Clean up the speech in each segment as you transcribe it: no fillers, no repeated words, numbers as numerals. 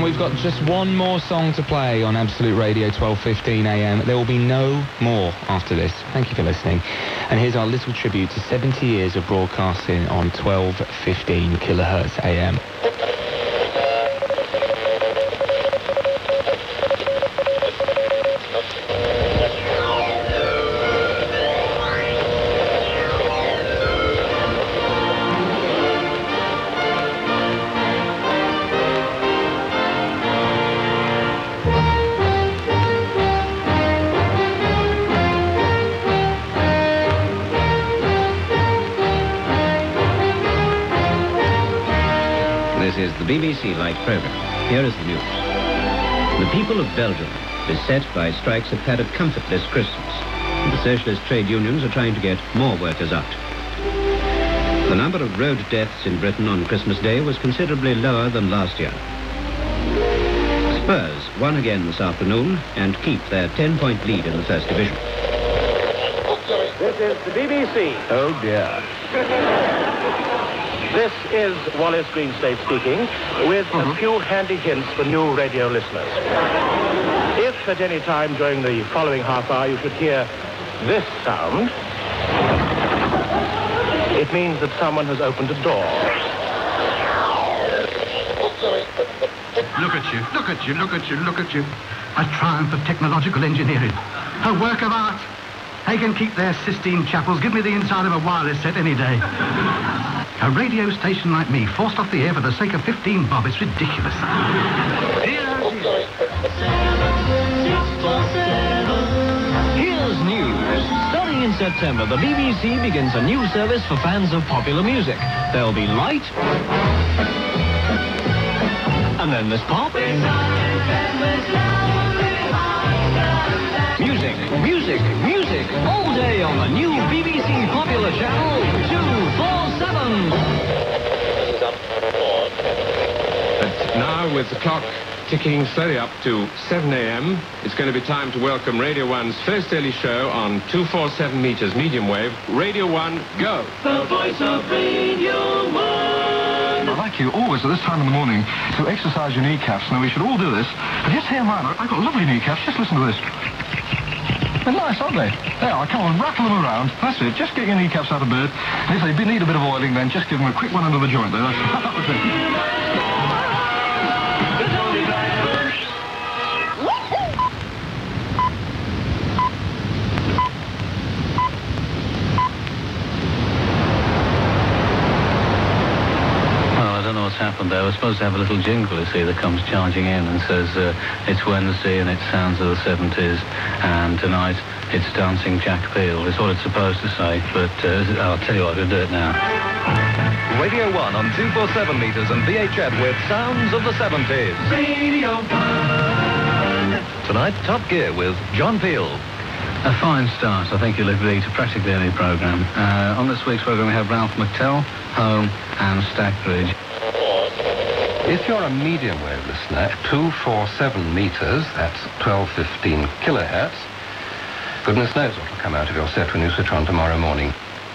we've got just one more song to play on Absolute Radio 12:15 AM. There will be no more after this. Thank you for listening. And here's our little tribute to 70 years of broadcasting on 12:15 kilohertz AM. This is the BBC Light programme. Here is the news. The people of Belgium, beset by strikes, have had a comfortless Christmas. And the socialist trade unions are trying to get more workers out. The number of road deaths in Britain on Christmas Day was considerably lower than last year. Spurs won again this afternoon and keep their 10-point lead in the First Division. This is the BBC. Oh, dear. This is Wallace Greenstay speaking, with a few handy hints for new radio listeners. If at any time during the following half hour you should hear this sound, it means that someone has opened a door. Look at you, look at you, look at you, look at you. A triumph of technological engineering. A work of art. They can keep their Sistine Chapels. Give me the inside of a wireless set any day. A radio station like me, forced off the air for the sake of 15 bob. It's ridiculous. Here's news. Starting in September, the BBC begins a new service for fans of popular music. There'll be light. And then there's pop. Music, music, music, all day on the new BBC Popular Channel 247. But now, with the clock ticking slowly up to 7 a.m., it's going to be time to welcome Radio 1's first daily show on 247 meters medium wave. Radio 1, go! The voice of Radio 1. I'd like you always at this time in the morning to exercise your kneecaps. Now, we should all do this. But just hear mine. I've got lovely kneecaps. Just listen to this. They're nice, aren't they? There, come on, rattle them around. That's it. Just get your kneecaps out of bed. And if they need a bit of oiling, then just give them a quick one under the joint there. That was it. Happened there. We're supposed to have a little jingle, you see, that comes charging in and says it's Wednesday and it's sounds of the 70s, and tonight it's Dancing Jack Peel. It's what it's supposed to say, but I'll tell you what, we'll do it now. Radio 1 on 247 meters and VHF with sounds of the 70s. Radio 1. Tonight, Top Gear with John Peel. A fine start, I think, you'll agree, to practically any programme. On this week's programme we have Ralph McTell, Home and Stackbridge. If you're a medium wave listener, 247 meters, that's 1215 kilohertz, goodness knows what will come out of your set when you switch on tomorrow morning.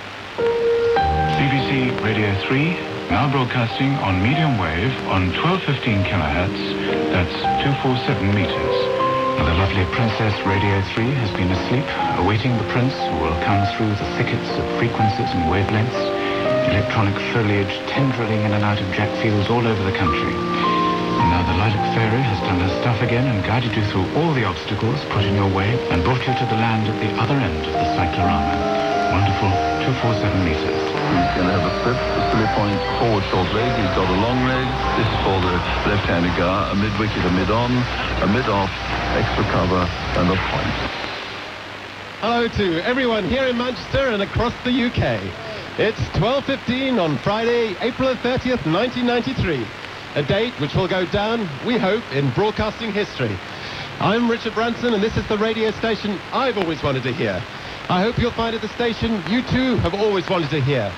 BBC Radio 3, now broadcasting on medium wave on 1215 kilohertz, that's 247 meters. Now, the lovely Princess Radio 3 has been asleep, awaiting the prince who will come through the thickets of frequencies and wavelengths. Electronic foliage tendrilling in and out of jack fields all over the country. And now the Lilac Fairy has done her stuff again and guided you through all the obstacles put in your way and brought you to the land at the other end of the cyclorama. Wonderful 247 meters. He's going to have a flip, a silly point, forward short leg. He's got a long leg. This is for the left-handed guy. A mid-wicket, a mid-on, a mid-off, extra cover, and a point. Hello to everyone here in Manchester and across the UK. It's 12:15 on Friday, April 30th, 1993. A date which will go down, we hope, in broadcasting history. I'm Richard Branson, and this is the radio station I've always wanted to hear. I hope you'll find it the station you too have always wanted to hear.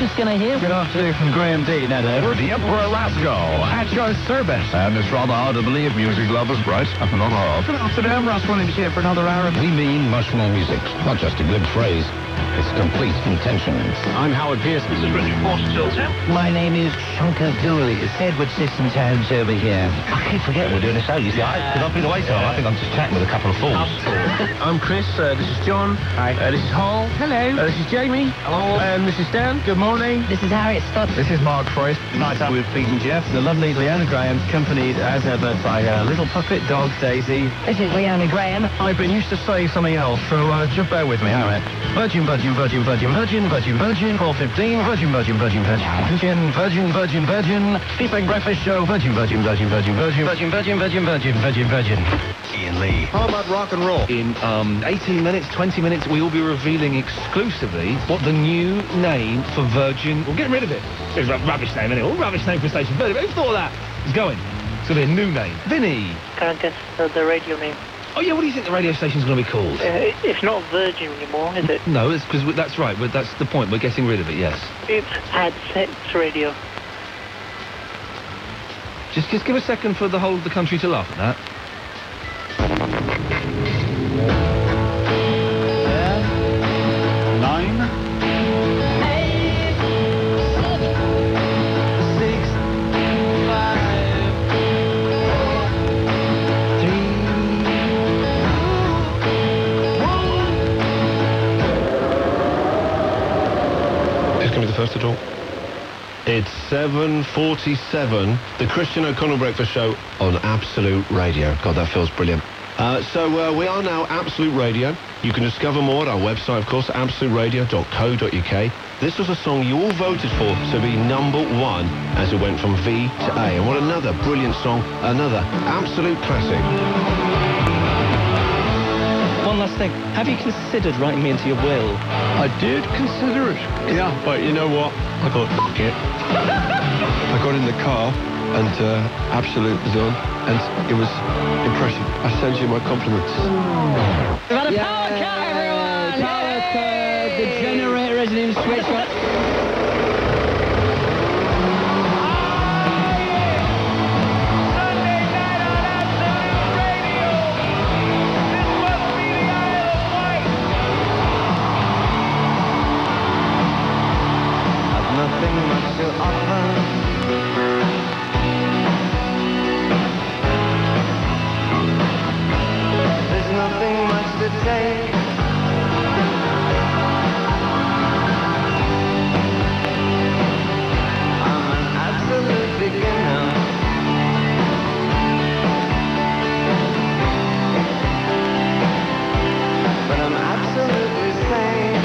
Mr. Skinner here. Good afternoon from Graham Dean, Edward. The Emperor Rascal at your service. And it's rather hard to believe, music lovers, right? Not hard. Good afternoon, Russ Williams here for another hour of... We mean much more music, not just a good phrase. It's complete intention. I'm Howard Pearson. This is Richard Forster. My name is Shankar Dooley. It's Edward Systems House over here. I keep forgetting we're doing a show, you see. Because I've been away so long. I think I'm just chatting with a couple of fools. I'm Chris. This is John. Hi. This is Hall. Hello. This is Jamie. Hello. And this is Dan. Good morning. This is Harriet Scott. This is Mark Forrest. Night out with Pete and Jeff. The lovely Leanna Graham, accompanied as ever by a little puppet dog, Daisy. This is Leanna Graham. I've been used to say something else, so just bear with me, all right? Virgin, Virgin, Virgin, Virgin, Virgin, Virgin, Virgin, 4:15, Virgin, Virgin, Virgin, Virgin, Virgin, Virgin, Virgin, Sleeping Breakfast Show, Virgin, Virgin, Virgin, Virgin, Virgin, Virgin, Virgin, Virgin, Virgin, Virgin, Virgin. Ian Lee. How about rock and roll? In 18 minutes, 20 minutes, we will be revealing exclusively what the new name for Virgin... We're getting rid of it. It's a rubbish name, isn't it? All rubbish name for station. Who thought of that? It's going. It's going to be a new name. Vinny. Can't guess the radio name. Oh, yeah, what do you think the radio station's going to be called? It's not Virgin anymore, is it? No, it's because that's right. That's the point. We're getting rid of it, yes. It's Had Sex Radio. Just give a second for the whole of the country to laugh at that. 9, 8, 6, 5, 3, 2, 1. Who's going to be the first to talk? It's 7:47, the Christian O'Connell Breakfast Show on Absolute Radio. God, that feels brilliant. So we are now Absolute Radio. You can discover more at our website, of course, absoluteradio.co.uk. This was a song you all voted for to be #1 as it went from V to A. And what another brilliant song, another absolute classic. One last thing. Have you considered writing me into your will? I did consider it. Yeah, but you know what? I thought, f*** it. I got in the car and Absolute was on, and it was impressive. I send you my compliments. We've had a power cut, everyone! Power cut! The generator isn't even switched on. Nothing much to offer. There's nothing much to take. I'm an absolute beginner. But I'm absolutely sane.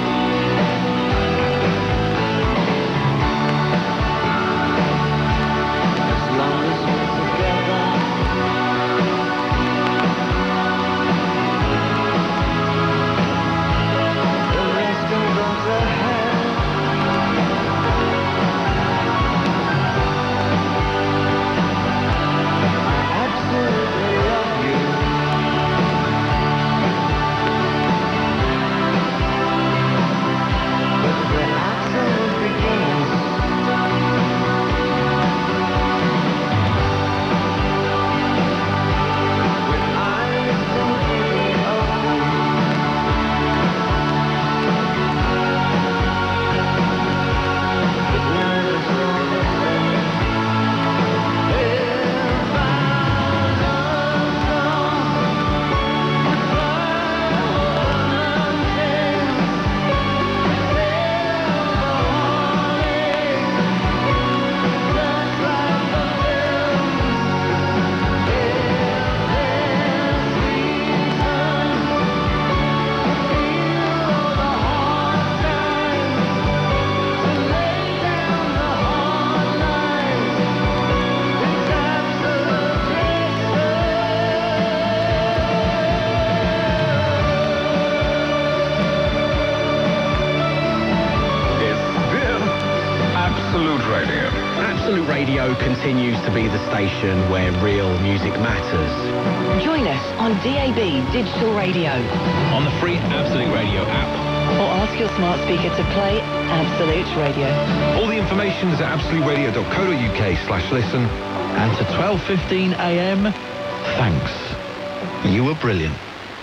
Absolute Radio continues to be the station where real music matters. Join us on DAB Digital Radio. On the free Absolute Radio app or ask your smart speaker to play Absolute Radio. All the information is at absoluteradio.co.uk/listen. And to 12:15 a.m, thanks. You were brilliant.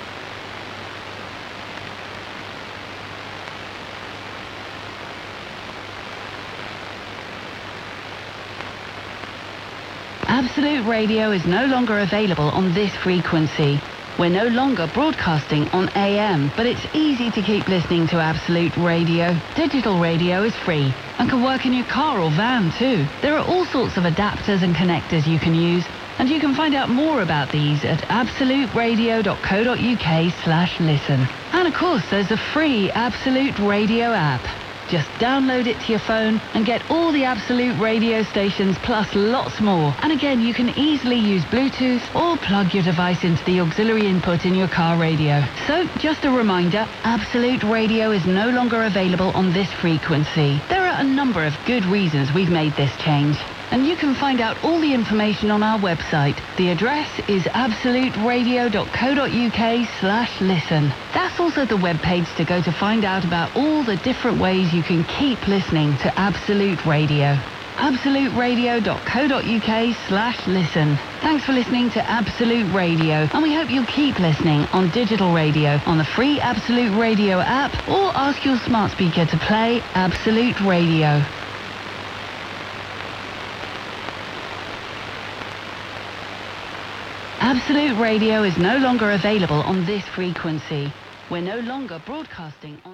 Absolute Radio is no longer available on this frequency. We're no longer broadcasting on AM, but it's easy to keep listening to Absolute Radio. Digital radio is free and can work in your car or van too. There are all sorts of adapters and connectors you can use, and you can find out more about these at absoluteradio.co.uk/listen. And of course, there's a free Absolute Radio app. Just download it to your phone and get all the Absolute Radio stations plus lots more. And again, you can easily use Bluetooth or plug your device into the auxiliary input in your car radio. So, just a reminder, Absolute Radio is no longer available on this frequency. There are a number of good reasons we've made this change. And you can find out all the information on our website. The address is absoluteradio.co.uk/listen. That's also the webpage to go to find out about all the different ways you can keep listening to Absolute Radio. absoluteradio.co.uk/listen. Thanks for listening to Absolute Radio, and we hope you'll keep listening on digital radio, on the free Absolute Radio app, or ask your smart speaker to play Absolute Radio. Absolute Radio is no longer available on this frequency. We're no longer broadcasting on